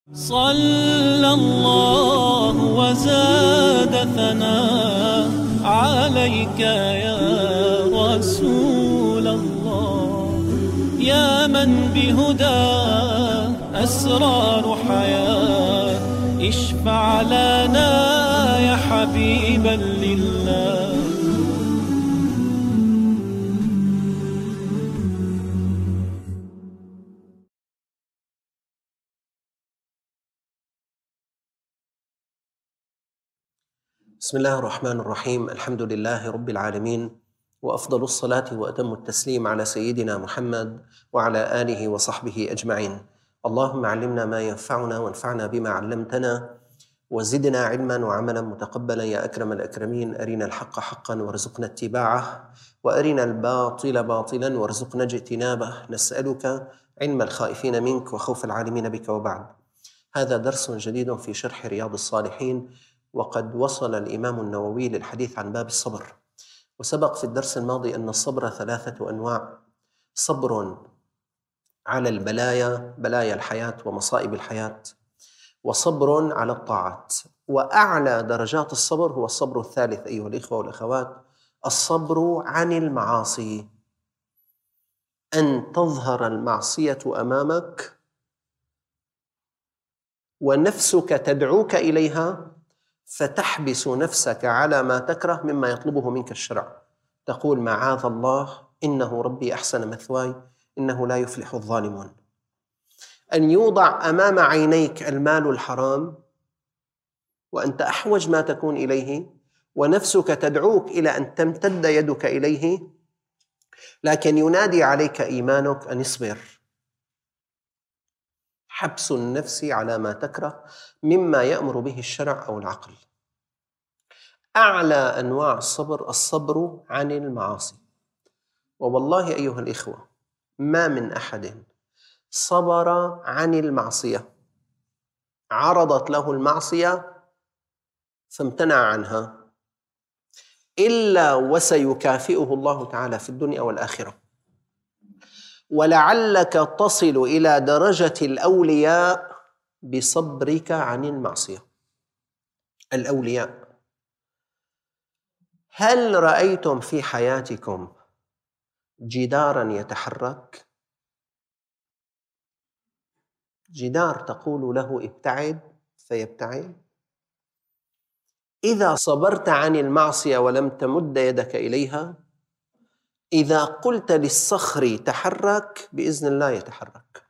صلى الله وزاد ثناء عليك يا رسول الله، يا من بهدى أسرار حياة، اشفع لنا يا حبيبا لله. بسم الله الرحمن الرحيم. الحمد لله رب العالمين، وأفضل الصلاة وأتم التسليم على سيدنا محمد وعلى آله وصحبه أجمعين. اللهم علمنا ما ينفعنا وانفعنا بما علمتنا، وزدنا علما وعملا متقبلا يا أكرم الأكرمين. أرنا الحق حقا وارزقنا اتباعه، وأرنا الباطل باطلا وارزقنا اجتنابه. نسألك علم الخائفين منك وخوف العالمين بك. وبعد، هذا درس جديد في شرح رياض الصالحين، وقد وصل الإمام النووي للحديث عن باب الصبر. وسبق في الدرس الماضي أن الصبر 3 أنواع: صبر على البلايا، بلايا الحياة ومصائب الحياة، وصبر على الطاعات. وأعلى درجات الصبر هو الصبر الثالث أيها الإخوة والأخوات، الصبر عن المعاصي. أن تظهر المعصية أمامك ونفسك تدعوك إليها، فتحبس نفسك على ما تكره مما يطلبه منك الشرع. تقول معاذ الله، إنه ربي أحسن مثواي، إنه لا يفلح الظالمون. أن يوضع أمام عينيك المال الحرام وأنت أحوج ما تكون إليه، ونفسك تدعوك إلى أن تمتد يدك إليه، لكن ينادي عليك إيمانك أن اصبر. حبس النفس على ما تكره مما يأمر به الشرع أو العقل. أعلى أنواع الصبر الصبر عن المعاصي. ووالله أيها الإخوة، ما من أحد صبر عن المعصية، عرضت له المعصية فامتنع عنها، إلا وسيكافئه الله تعالى في الدنيا والآخرة. ولعلك تصل إلى درجة الأولياء بصبرك عن المعصية. الأولياء، هل رأيتم في حياتكم جداراً يتحرك؟ جدار تقول له ابتعد فيبتعد؟ إذا صبرت عن المعصية ولم تمد يدك إليها، إذا قلت للصخر تحرك بإذن الله يتحرك.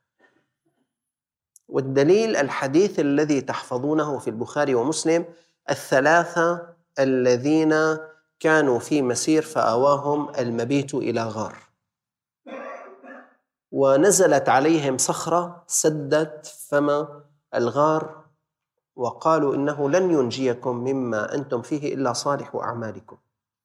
والدليل الحديث الذي تحفظونه في البخاري ومسلم: 3 الذين كانوا في مسير فآواهم المبيت إلى غار، ونزلت عليهم صخرة سدت فم الغار، وقالوا إنه لن ينجيكم مما أنتم فيه إلا صالح أعمالكم.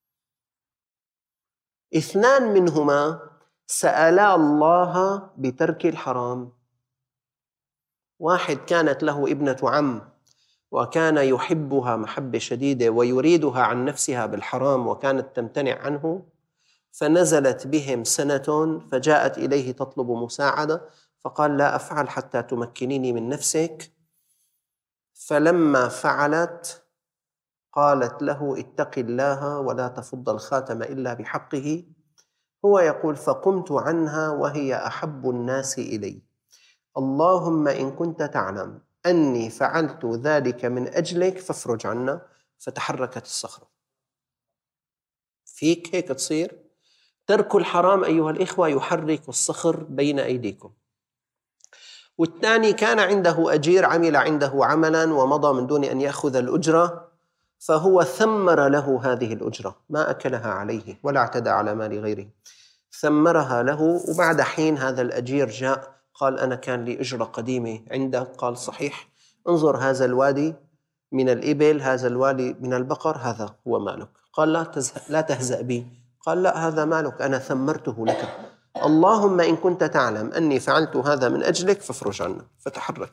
2 منهما سألا الله بترك الحرام. واحد كانت له ابنة عم، وكان يحبها محبة شديدة ويريدها عن نفسها بالحرام، وكانت تمتنع عنه، فنزلت بهم سنة فجاءت إليه تطلب مساعدة، فقال: لا أفعل حتى تمكنيني من نفسك. فلما فعلت قالت له: اتق الله ولا تفض الخاتم إلا بحقه. هو يقول: فقمت عنها وهي أحب الناس إلي، اللهم إن كنت تعلم أني فعلت ذلك من أجلك فافرج عنا. فتحركت الصخرة. فيك هيك تصير؟ ترك الحرام أيها الإخوة يحرك الصخر بين أيديكم. والثاني كان عنده أجير عمل عنده عملا ومضى من دون أن يأخذ الأجرة، فهو ثمر له هذه الأجرة، ما أكلها عليه ولا اعتدى على مال غيره، ثمرها له. وبعد حين هذا الأجير جاء قال: أنا كان لي أجرة قديمة عندك. قال: صحيح، انظر هذا الوادي من الإبل، هذا الوادي من البقر، هذا هو مالك. قال: لا تهزأ بي. قال: لا، هذا مالك، أنا ثمرته لك، اللهم إن كنت تعلم أني فعلت هذا من أجلك فافرج عنا. فتحرك.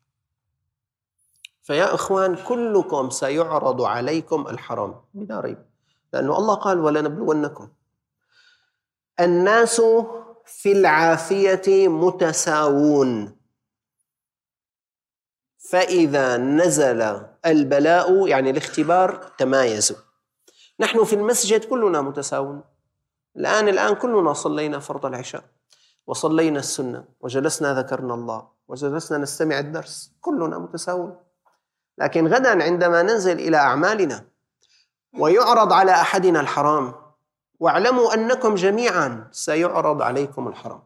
فيا إخوان، كلكم سيعرض عليكم الحرام بلا ريب، لأنه الله قال: ولنبلونكم. الناس في العافية متساوون، فإذا نزل البلاء يعني الاختبار تمايزوا. نحن في المسجد كلنا متساوون، الآن كلنا صلينا فرض العشاء وصلينا السنة وجلسنا ذكرنا الله وجلسنا نستمع الدرس، كلنا متساوون. لكن غدا عندما ننزل إلى أعمالنا ويعرض على أحدنا الحرام، واعلموا أنكم جميعا سيعرض عليكم الحرام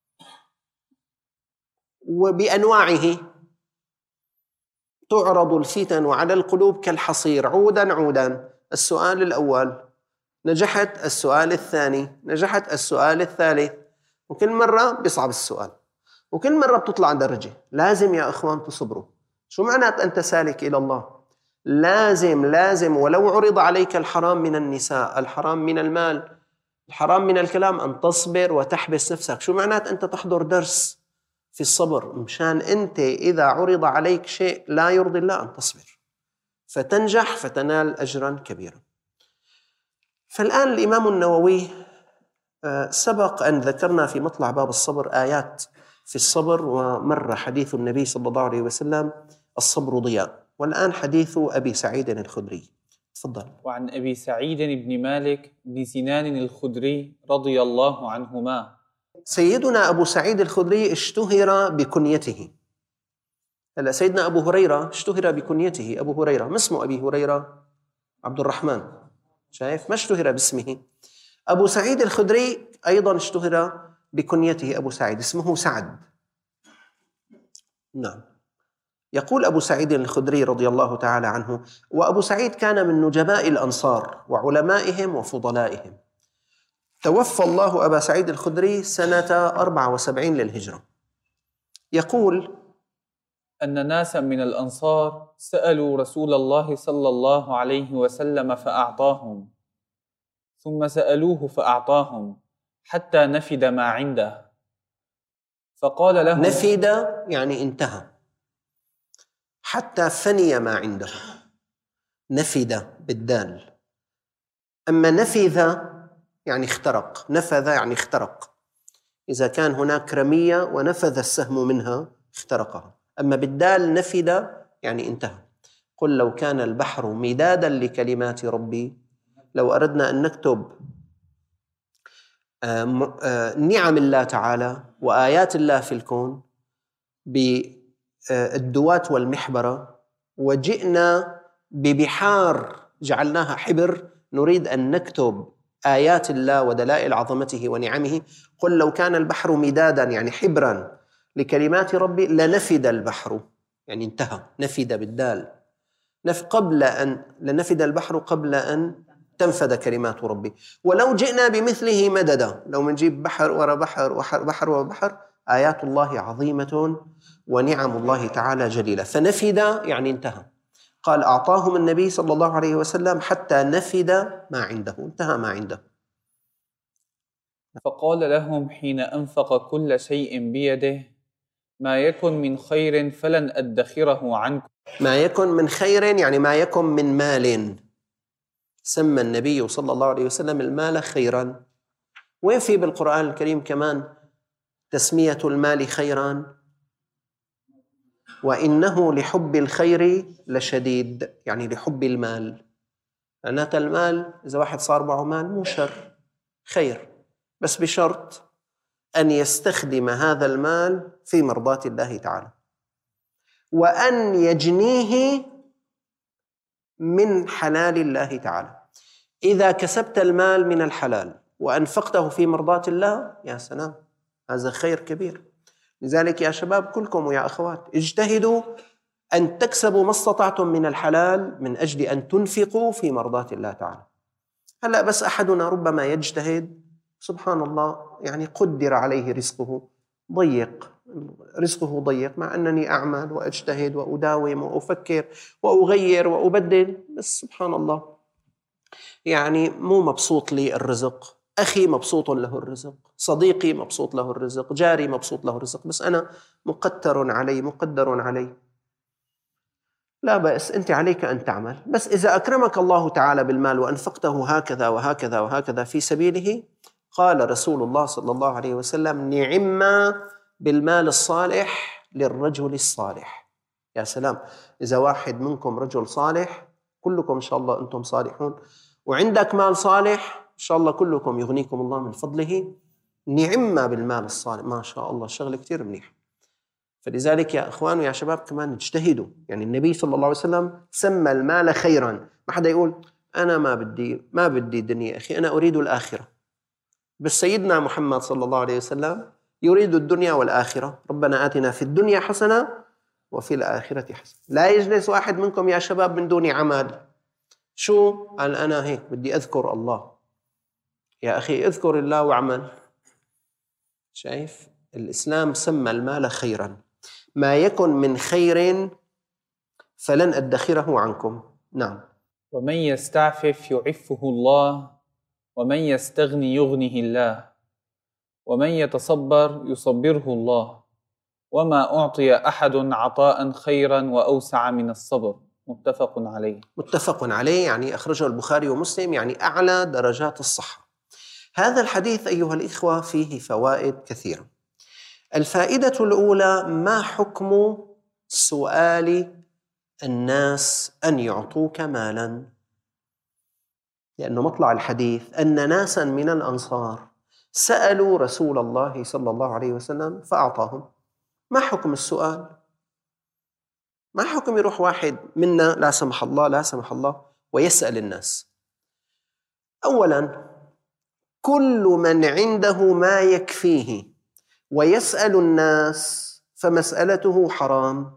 وبأنواعه، تعرض الفتن على القلوب كالحصير عودا عودا. السؤال الأول نجحت، السؤال الثاني نجحت، السؤال الثالث، وكل مرة بيصعب السؤال وكل مرة بتطلع درجة. لازم يا أخوان تصبروا. شو معنات أنت سالك إلى الله؟ لازم ولو عرض عليك الحرام من النساء، الحرام من المال، الحرام من الكلام، أن تصبر وتحبس نفسك. شو معنات أنت تحضر درس في الصبر؟ مشان أنت إذا عرض عليك شيء لا يرضي الله أن تصبر فتنجح فتنال أجرا كبيرا. فالآن الإمام النووي سبق أن ذكرنا في مطلع باب الصبر آيات في الصبر، ومر حديث النبي صلى الله عليه وسلم الصبر ضياء، والآن حديث أبي سعيد الخدري. تفضل. وعن أبي سعيد بن مالك بن سنان الخدري رضي الله عنهما. سيدنا أبو سعيد الخدري اشتهر بكنيته. هلا سيدنا أبو هريرة اشتهر بكنيته أبو هريرة، ما اسمه أبي هريرة؟ عبد الرحمن، شايف؟ ما اشتهر باسمه. أبو سعيد الخدري أيضا اشتهر بكنيته أبو سعيد، اسمه سعد. نعم. يقول أبو سعيد الخدري رضي الله تعالى عنه: وأبو سعيد كان من نجباء الأنصار وعلمائهم وفضلائهم. توفى الله أبا سعيد الخدري سنة 74 للهجرة. يقول أن ناسا من الأنصار سألوا رسول الله صلى الله عليه وسلم فأعطاهم، ثم سألوه فأعطاهم حتى نفد ما عنده، فقال لهم: نفد يعني انتهى، حتى فني ما عنده، نفد بالدال. أما نفذ يعني اخترق، نفذ يعني اخترق، إذا كان هناك رمية ونفذ السهم منها اخترقها. أما بالدال نفد يعني انتهى. قل لو كان البحر مدادا لكلمات ربي، لو أردنا أن نكتب نعم الله تعالى وآيات الله في الكون بالدوات والمحبرة، وجئنا ببحار جعلناها حبر نريد أن نكتب آيات الله ودلائل عظمته ونعمه، قل لو كان البحر مدادا يعني حبرا لكلمات ربي لنفد البحر يعني انتهى، نفد بالدال، لنفد البحر قبل أن تنفد كلمات ربي. ولو جئنا بمثله مددا، لو منجيب بحر ورا بحر بحر وبحر، آيات الله عظيمة ونعم الله تعالى جليلة. فنفد يعني انتهى. قال أعطاهم النبي صلى الله عليه وسلم حتى نفد ما عنده، انتهى ما عنده. فقال لهم حين أنفق كل شيء بيده: ما يكن من خير فلن أدخره عنكم. ما يكن من خير يعني ما يكن من مال. سمى النبي صلى الله عليه وسلم المال خيرا. وين في بالقرآن الكريم كمان تسمية المال خيرا؟ وإنه لحب الخير لشديد، يعني لحب المال. معناتها المال إذا واحد صار معه مال مو شر، خير، بس بشرط أن يستخدم هذا المال في مرضاة الله تعالى، وأن يجنيه من حلال الله تعالى. إذا كسبت المال من الحلال وأنفقته في مرضاة الله، يا سلام، هذا خير كبير. لذلك يا شباب كلكم ويا أخوات اجتهدوا أن تكسبوا ما استطعتم من الحلال من أجل أن تنفقوا في مرضاة الله تعالى. هلأ بس أحدنا ربما يجتهد، سبحان الله، يعني قدر عليه رزقه ضيق، رزقه ضيق، مع أنني أعمل وأجتهد وأداوم وأفكر وأغير وأبدل، بس سبحان الله يعني مو مبسوط لي الرزق. أخي مبسوط له الرزق، صديقي مبسوط له الرزق، جاري مبسوط له الرزق، بس أنا مقدر علي. لا بأس، أنت عليك أن تعمل، بس إذا أكرمك الله تعالى بالمال وأنفقته هكذا وهكذا وهكذا في سبيله، قال رسول الله صلى الله عليه وسلم: نعم بالمال الصالح للرجل الصالح. يا سلام، إذا واحد منكم رجل صالح، كلكم إن شاء الله أنتم صالحون، وعندك مال صالح، إن شاء الله كلكم يغنيكم الله من فضله. نعم بالمال الصالح، ما شاء الله، شغل كتير منيح. فلذلك يا إخوان ويا شباب كمان اجتهدوا. يعني النبي صلى الله عليه وسلم سمى المال خيرا. ما حدا يقول أنا ما بدي دنيا أخي، أنا أريد الآخرة. بس سيدنا محمد صلى الله عليه وسلم يريد الدنيا والآخرة. ربنا آتنا في الدنيا حسنة وفي الآخرة حسنة. لا يجلس واحد منكم يا شباب من دون عمل. شو؟ قال أنا هيك بدي أذكر الله. يا أخي اذكر الله واعمل. شايف؟ الإسلام سمى المال خيرا. ما يكن من خير فلن أدخره عنكم. نعم. ومن يستعفف يعفه الله، ومن يستغني يغنه الله، ومن يتصبر يصبره الله، وما أعطي أحد عطاء خيرا وأوسع من الصبر. متفق عليه. متفق عليه يعني أخرجه البخاري ومسلم، يعني أعلى درجات الصحة. هذا الحديث أيها الإخوة فيه فوائد كثيرة. الفائدة الأولى: ما حكم سؤال الناس أن يعطوك مالا؟ لأنه مطلع الحديث أن ناسا من الأنصار سألوا رسول الله صلى الله عليه وسلم فأعطاهم. ما حكم السؤال؟ ما حكم يروح واحد منا لا سمح الله ويسأل الناس؟ أولا، كل من عنده ما يكفيه ويسأل الناس فمسألته حرام،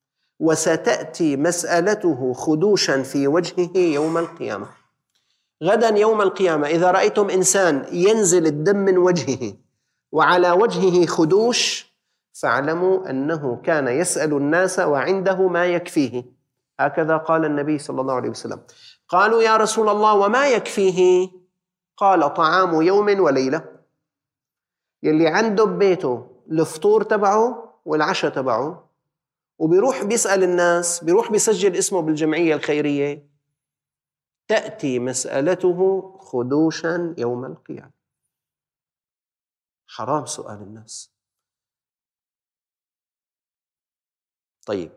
وستأتي مسألته خدوشا في وجهه يوم القيامة. غدا يوم القيامة إذا رأيتم إنسان ينزل الدم من وجهه وعلى وجهه خدوش، فاعلموا أنه كان يسأل الناس وعنده ما يكفيه. هكذا قال النبي صلى الله عليه وسلم. قالوا يا رسول الله وما يكفيه؟ قال طعام يوم وليلة. يلي عنده ببيته الفطور تبعه والعشاء تبعه، وبيروح بيسأل الناس، بيروح بيسجل اسمه بالجمعية الخيرية، تأتي مسألته خدوشا يوم القيامة. حرام سؤال الناس. طيب،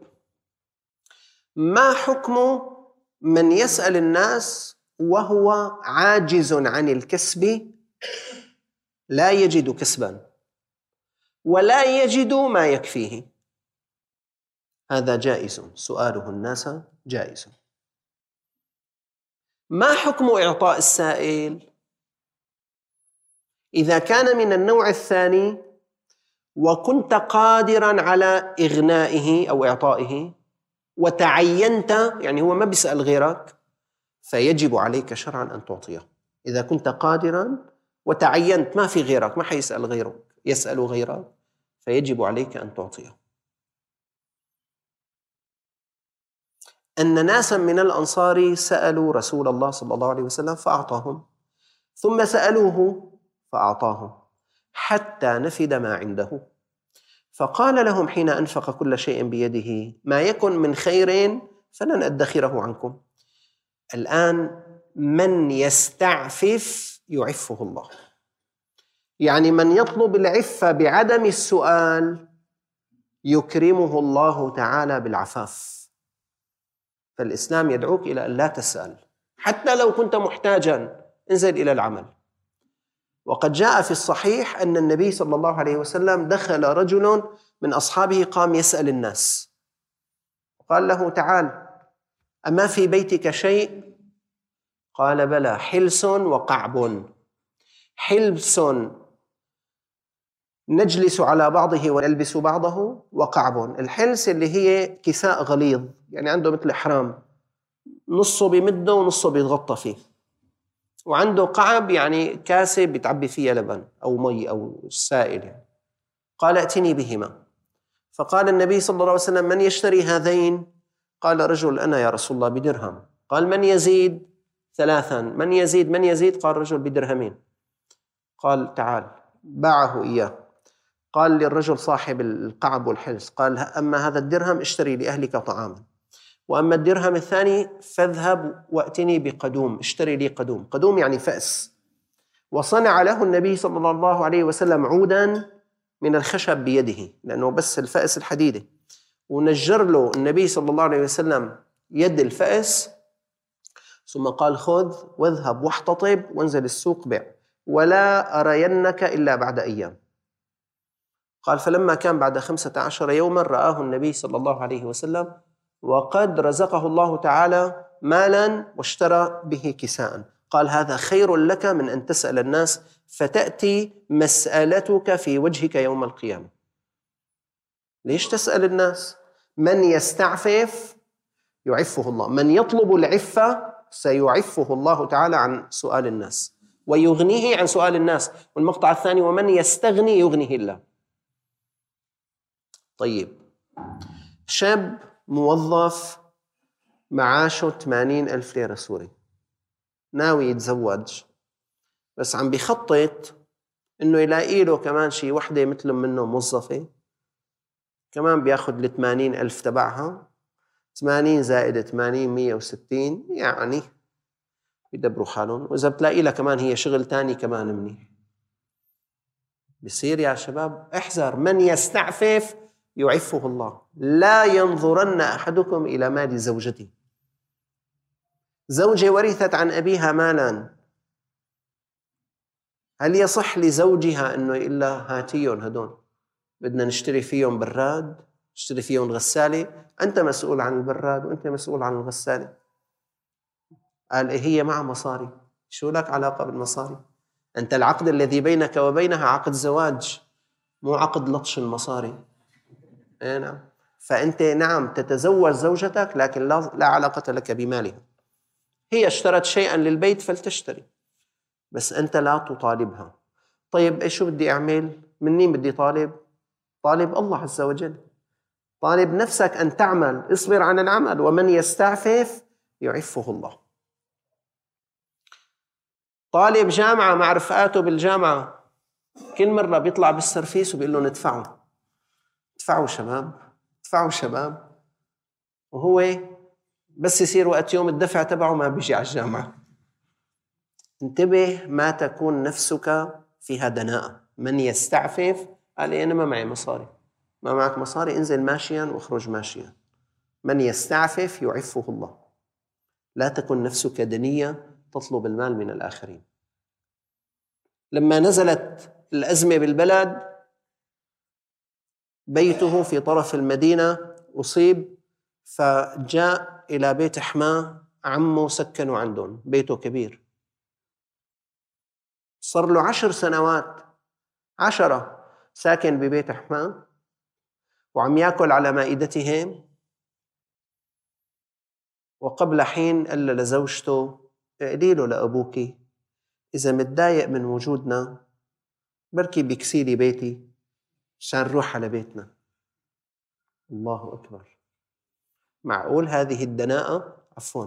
ما حكم من يسأل الناس وهو عاجز عن الكسب، لا يجد كسبا ولا يجد ما يكفيه؟ هذا جائز، سؤاله الناس جائز. ما حكم إعطاء السائل إذا كان من النوع الثاني وكنت قادراً على إغنائه أو إعطائه وتعينت، يعني هو ما بيسأل غيرك، فيجب عليك شرعاً أن تعطيه. إذا كنت قادراً وتعينت ما في غيرك، ما حيسأل غيرك، يسأل غيرك، فيجب عليك أن تعطيه. أن ناساً من الأنصار سألوا رسول الله صلى الله عليه وسلم فأعطاهم، ثم سألوه فأعطاهم حتى نفد ما عنده، فقال لهم حين أنفق كل شيء بيده: ما يكن من خير فلن أدخره عنكم. الآن من يستعفف يعفه الله، يعني من يطلب العفة بعدم السؤال يكرمه الله تعالى بالعفاف. فالإسلام يدعوك إلى أن لا تسأل، حتى لو كنت محتاجاً انزل إلى العمل. وقد جاء في الصحيح أن النبي صلى الله عليه وسلم دخل رجل من أصحابه قام يسأل الناس، قال له: تعال، أما في بيتك شيء؟ قال: بلى، حلس وقعب. حلس نجلس على بعضه ونلبس بعضه، وقعب، الحلس اللي هي كساء غليظ، يعني عنده مثل إحرام، نصه بمده ونصه بيتغطى فيه، وعنده قعب يعني كاسة بتعبي فيها لبن أو مي أو سائل يعني. قال: ائتني بهما. فقال النبي صلى الله عليه وسلم: من يشتري هذين؟ قال رجل: أنا يا رسول الله بدرهم. قال: من يزيد؟ 3. من يزيد؟ قال رجل: بدرهمين. قال: تعال، باعه إياه. قال للرجل صاحب القعب والحلس، قال: أما هذا الدرهم اشتري لأهلك طعاما، وأما الدرهم الثاني فاذهب وأتني بقدوم، اشتري لي قدوم. قدوم يعني فأس. وصنع له النبي صلى الله عليه وسلم عودا من الخشب بيده، لأنه بس الفأس الحديدة، ونجر له النبي صلى الله عليه وسلم يد الفأس، ثم قال خذ واذهب واحتطب وانزل السوق بع، ولا أرينك إلا بعد أيام. قال فلما كان بعد 15 يوما رآه النبي صلى الله عليه وسلم وقد رزقه الله تعالى مالا واشترى به كساء. قال هذا خير لك من أن تسأل الناس فتأتي مسألتك في وجهك يوم القيامة. ليش تسأل الناس؟ من يستعفف يعفه الله، من يطلب العفة سيعفه الله تعالى عن سؤال الناس ويغنيه عن سؤال الناس. والمقطع الثاني ومن يستغني يغنيه الله. طيب، شاب موظف معاشه 80,000 ليرة سوري، ناوي يتزوج، بس عم بيخطط إنه يلاقي له كمان شي وحدة مثل منه موظفة كمان بياخد 80,000 تبعها، 80 زائد 80 160، يعني بيدبروا حالهم. وإذا بتلاقي لها كمان هي شغل تاني كمان منيح. بصير يا شباب احذر، من يستعفف يعفه الله. لا ينظرن أحدكم إلى مال زوجته. زوجة ورثت عن أبيها مالا، هل يصح لزوجها أنه يقول لها هاتيهم هدول بدنا نشتري فيهم براد، نشتري فيهم غسالة، أنت مسؤول عن البراد وأنت مسؤول عن الغسالة؟ قال هي مع مصاري. شو لك علاقة بالمصاري؟ أنت العقد الذي بينك وبينها عقد زواج، مو عقد لطش المصاري. نعم. فأنت نعم تتزوج زوجتك، لكن لا علاقة لك بمالها. هي اشترت شيئا للبيت فلتشتري، بس أنت لا تطالبها. طيب إيش بدي أعمل؟ من مين بدي طالب؟ طالب الله عز وجل. طالب نفسك أن تعمل، اصبر عن العمل. ومن يستعفف يعفه الله. طالب جامعة مع رفقاته بالجامعة، كل مرة بيطلع بالسرفيس وبيقول لهم ادفعوا شباب، ادفعوا شباب، وهو بس يصير وقت يوم الدفع تبعه ما بيجي على الجامعة. انتبه ما تكون نفسك فيها دناءة. من يستعفف قال أنا ما معي مصاري. ما معك مصاري انزل ماشيا واخرج ماشيا. من يستعفف يعفه الله. لا تكن نفسك دنية تطلب المال من الآخرين. لما نزلت الأزمة بالبلد، بيته في طرف المدينة أصيب، فجاء إلى بيت حماه، عمه سكنوا عندهم، بيته كبير، صار له 10 سنوات 10 ساكن ببيت حماه وعم يأكل على مائدتهم. وقبل حين قال لزوجته اقلي له لأبوك إذا متضايق من وجودنا بركي بيكسيلي بيتي عشان نروح على بيتنا. الله أكبر. معقول هذه الدناءة، عفوا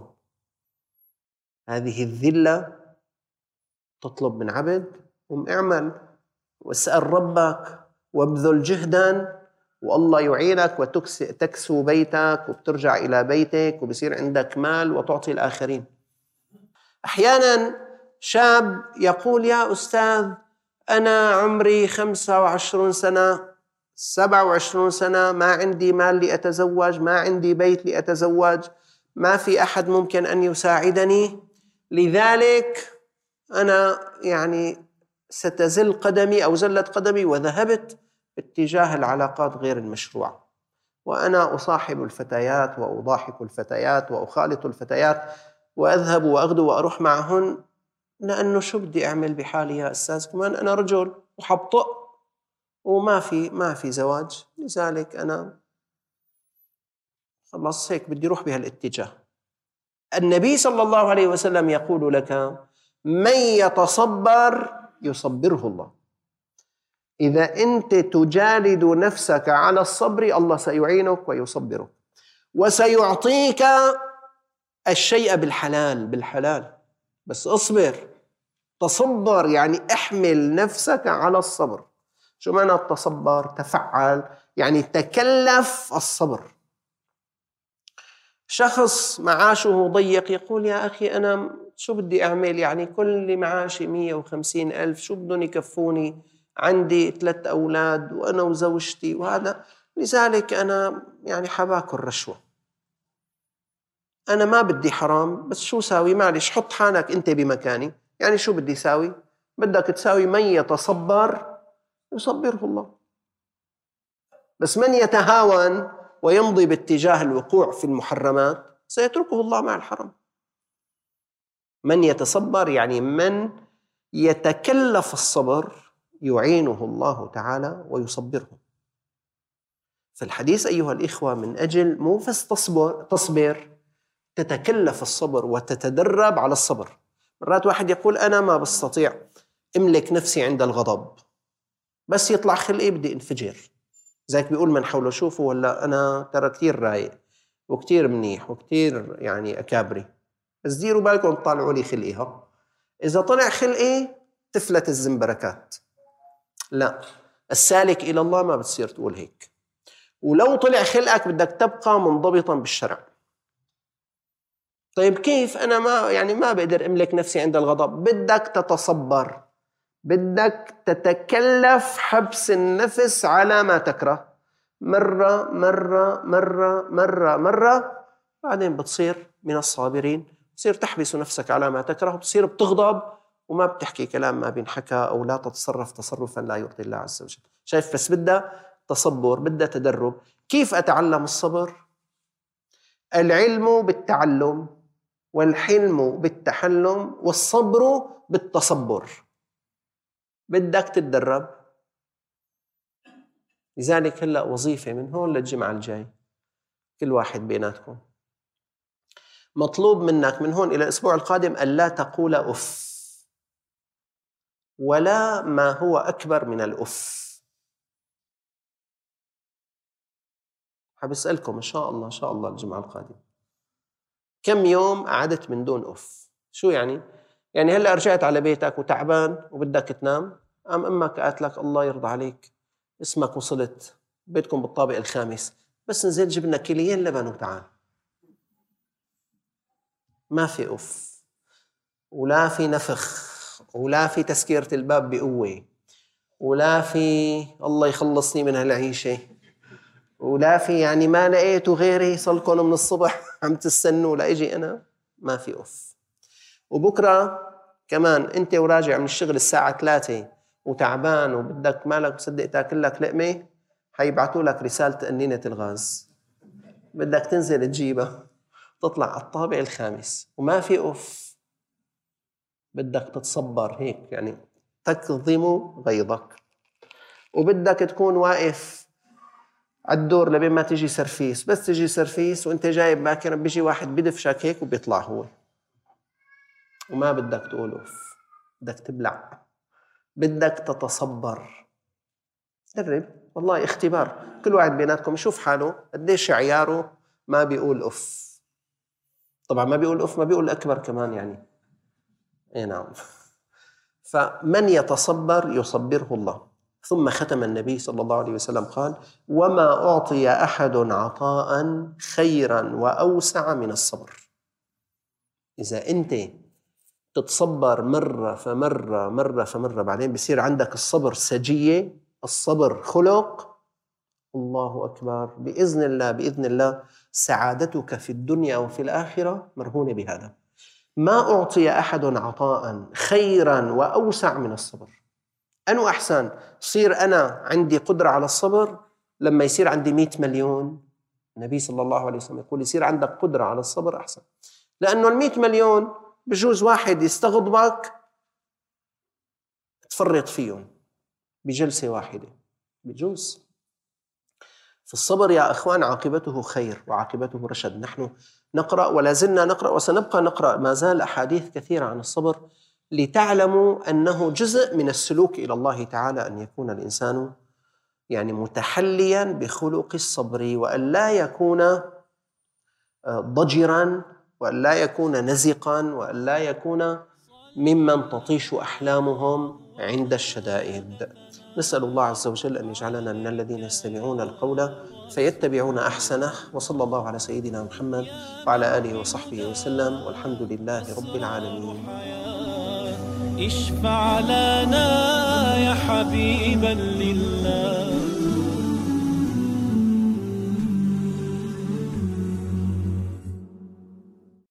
هذه الذلة تطلب من عبد؟ اعمل واسأل ربك وابذل جهدا والله يعينك وتكسو بيتك وبترجع إلى بيتك وبصير عندك مال وتعطي الآخرين. أحيانا شاب يقول يا أستاذ أنا عمري 25 سنة 27 سنة ما عندي مال لأتزوج، ما عندي بيت لأتزوج، ما في أحد ممكن أن يساعدني، لذلك أنا يعني ستزل قدمي أو زلت قدمي وذهبت باتجاه العلاقات غير المشروعة، وأنا أصاحب الفتيات وأضاحك الفتيات وأخالط الفتيات وأذهب وأغدو وأروح معهن، لأنه شو بدي أعمل بحالي يا أستاذ؟ كمان أنا رجل وحبطئ وما في زواج، لذلك أنا خلص هيك بدي أروح بهالاتجاه. النبي صلى الله عليه وسلم يقول لك من يتصبر يصبره الله. إذا أنت تجالد نفسك على الصبر الله سيعينك ويصبرك وسيعطيك الشيء بالحلال، بس اصبر. تصبر يعني احمل نفسك على الصبر. شو معنى التصبر؟ تفعل، يعني تكلف الصبر. شخص معاشه ضيق يقول يا أخي أنا شو بدي أعمل، يعني كل معاشي 150,000 شو بدهم يكفوني، عندي 3 أولاد وأنا وزوجتي وهذا، لذلك أنا يعني حباكل رشوة، أنا ما بدي حرام، بس شو ساوي؟ معلش حط حالك أنت بمكاني، يعني شو بدي ساوي؟ بدك تساوي من يتصبر يصبره الله. بس من يتهاون ويمضي باتجاه الوقوع في المحرمات سيتركه الله مع الحرام. من يتصبر يعني من يتكلف الصبر يعينه الله تعالى ويصبره. فالحديث أيها الإخوة من أجل مو بس تصبر، تتكلف الصبر وتتدرب على الصبر. مرات واحد يقول أنا ما بستطيع أملك نفسي عند الغضب، بس يطلع خلقي بدي انفجر. زيك بيقول من حوله شوفوا ولا أنا ترى كتير رايق وكتير منيح وكتير يعني أكابري، بس ديروا بالكم طالعوا لي خلقي. إذا طلع خلقي تفلت الزنبركات. لا، السالك إلى الله ما بتصير تقول هيك. ولو طلع خلقك بدك تبقى منضبطا بالشرع. طيب كيف أنا ما بقدر أملك نفسي عند الغضب؟ بدك تتصبر، بدك تتكلف حبس النفس على ما تكره مرة مرة مرة مرة مرة، بعدين بتصير من الصابرين، بتصير تحبس نفسك على ما تكره، بتصير بتغضب وما بتحكي كلام ما بينحكى أو لا تتصرف تصرفا لا يرضي الله عز وجل. شايف؟ بس بدها تصبر، بدها تدرب. كيف أتعلم الصبر؟ العلم بالتعلم، والحلم بالتحلم، والصبر بالتصبر. بدك تتدرب. لذلك هلأ وظيفة من هون للجمعة الجاي، كل واحد بيناتكم مطلوب منك من هون إلى الأسبوع القادم ألا تقول أف ولا ما هو أكبر من الأف. حبسألكم إن شاء الله الجمعة القادمة كم يوم قعدت من دون أف؟ شو يعني؟ يعني هلأ رجعت على بيتك وتعبان وبدك تنام، قام أمك قالت لك الله يرضى عليك اسمك وصلت بيتكم بالطابق الخامس، بس نزل جبنا كيلين لبن وتعال. ما في أف ولا في نفخ ولا في تسكيرة الباب بقوة ولا في الله يخلصني من هالعيشة ولا في يعني ما لقيتوا غيري صلكم من الصبح عم تستنوا لأجي أنا. ما في أف. وبكرة كمان أنت وراجع من الشغل الساعة 3 وتعبان وبدك مالك مصدق تاكل لك لقمة، حيبعتوا لك رسالة تأنينة الغاز، بدك تنزل تجيبها تطلع على الطابق الخامس وما في أف. بدك تتصبر هيك، يعني تكظم غيظك، وبدك تكون واقف عالدور لبين ما تجي سرفيس. بس تجي سرفيس وانت جايب باكر بيجي واحد بدفشك هيك وبيطلع هو، وما بدك تقول أف، بدك تبلع، بدك تتصبر. درب والله اختبار، كل واحد بيناتكم يشوف حاله قديش عياره ما بيقول أف. طبعا ما بيقول أف، ما بيقول أكبر كمان يعني. اي نعم. فمن يتصبر يصبره الله. ثم ختم النبي صلى الله عليه وسلم قال: وما أعطي أحد عطاء خيرا وأوسع من الصبر. إذا أنت تتصبر مرة فمرة بعدين بصير عندك الصبر سجية، الصبر خلق. الله أكبر، بإذن الله سعادتك في الدنيا وفي الآخرة مرهونة بهذا. ما أعطي أحد عطاء خيرا وأوسع من الصبر. أنو أحسن؟ صير أنا عندي قدرة على الصبر لما يصير عندي 100 مليون؟ النبي صلى الله عليه وسلم يقول يصير عندك قدرة على الصبر أحسن، لأنه 100 مليون بجوز واحد يستغضبك تفرط فيهم بجلسة واحدة، بجوز. في الصبر يا أخوان عاقبته خير وعاقبته رشد. نحن نقرأ ولا زلنا نقرأ وسنبقى نقرأ ما زال أحاديث كثيرة عن الصبر لتعلموا أنه جزء من السلوك إلى الله تعالى أن يكون الإنسان يعني متحليا بخلق الصبر، وأن لا يكون ضجرا، وأن لا يكون نزقا، وأن لا يكون ممن تطيش أحلامهم عند الشدائد. نسأل الله عز وجل أن يجعلنا من الذين يستمعون القول فيتبعون أحسنه. وصلى الله على سيدنا محمد وعلى آله وصحبه وسلم، والحمد لله رب العالمين. اشفع لنا يا حبيبا لله.